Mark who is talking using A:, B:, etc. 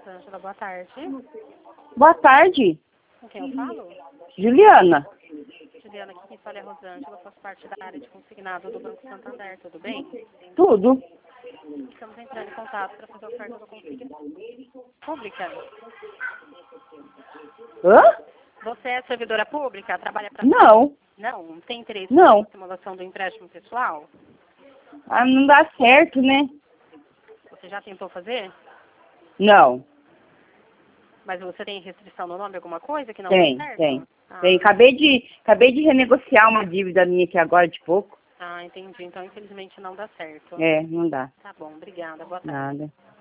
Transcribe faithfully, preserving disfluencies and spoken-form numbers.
A: Rosângela, boa tarde.
B: Boa tarde,
A: Com quem eu falo?
B: Juliana.
A: Juliana, aqui quem fala é Rosângela, faço parte da área de consignado do Banco Santander, tudo bem?
B: Tudo.
A: Estamos entrando em contato para fazer a oferta do consignado pública.
B: Hã?
A: Você é servidora pública? Trabalha para...
B: Não.
A: Não? Tem interesse
B: Não.
A: na simulação do empréstimo pessoal?
B: Ah, não dá certo, né?
A: Você já tentou fazer?
B: Não.
A: Mas você tem restrição no nome, alguma coisa que não
B: Tem,
A: dá certo?
B: tem.
A: Ah,
B: Tem. Acabei de, acabei de renegociar uma dívida minha aqui agora de pouco.
A: ah, entendi. Então, infelizmente, não dá certo.
B: É, não dá.
A: Tá bom, obrigada. Boa tarde.
B: Nada.